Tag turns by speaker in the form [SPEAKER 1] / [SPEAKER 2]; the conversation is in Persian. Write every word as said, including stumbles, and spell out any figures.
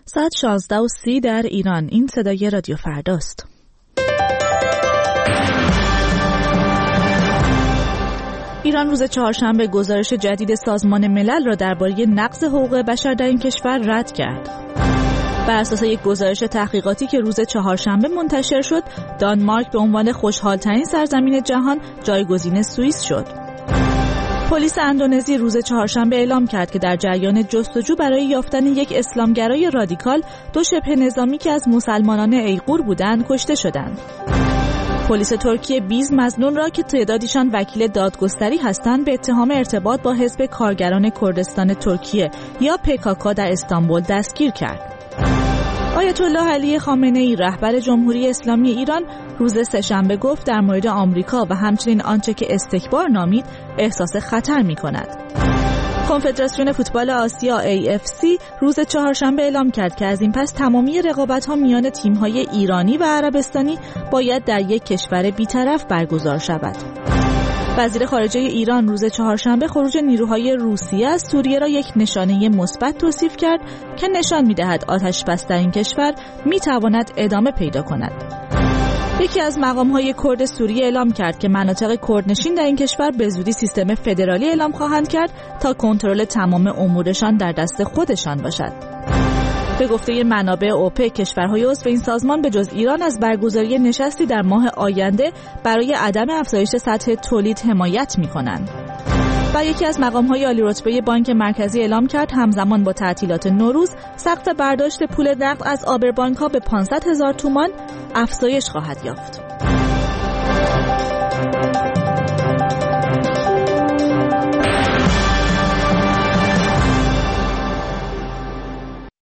[SPEAKER 1] ساعت شانزده و سی در ایران. این صدای رادیو فرداست. ایران روز چهارشنبه گزارش جدید سازمان ملل را درباره نقض حقوق بشر در این کشور رد کرد. بر اساس یک گزارش تحقیقاتی که روز چهارشنبه منتشر شد، دانمارک به عنوان خوشحال‌ترین سرزمین جهان جایگزین سوئیس شد. پلیس اندونزی روز چهارشنبه اعلام کرد که در جریان جستجو برای یافتن یک اسلامگرای رادیکال، دو شبه نظامی که از مسلمانان ایغور بودند کشته شدند. پلیس ترکیه بیست مظنون را که تعدادیشان وکیل دادگستری هستند به اتهام ارتباط با حزب کارگران کردستان ترکیه یا پکاکا در استانبول دستگیر کرد. آیت الله علی خامنه‌ای رهبر جمهوری اسلامی ایران روز سه‌شنبه گفت در مورد آمریکا و همچنین آنچه که استکبار نامید احساس خطر می‌کند. کنفدراسیون فوتبال آسیا ای اف سی روز چهارشنبه اعلام کرد که از این پس تمامی رقابت‌ها میان تیم‌های ایرانی و عربستانی باید در یک کشور بی‌طرف برگزار شود. وزیر خارجه ایران روز چهارشنبه خروج نیروهای روسیه از سوریه را یک نشانه مثبت توصیف کرد که نشان می‌دهد آتش بس در این کشور می‌تواند ادامه پیدا کند. یکی از مقام‌های کرد سوریه اعلام کرد که مناطق کردنشین در این کشور به زودی سیستم فدرالی اعلام خواهند کرد تا کنترل تمام امورشان در دست خودشان باشد. به گفته منابع اوپک، کشورهای عضو این سازمان به جز ایران از برگزاری نشستی در ماه آینده برای عدم افزایش سطح تولید حمایت می‌کنند. و یکی از مقام‌های عالی رتبه بانک مرکزی اعلام کرد همزمان با تعطیلات نوروز سقف برداشت پول نقد از آبربانک‌ها به پانصد هزار تومان افزایش خواهد یافت.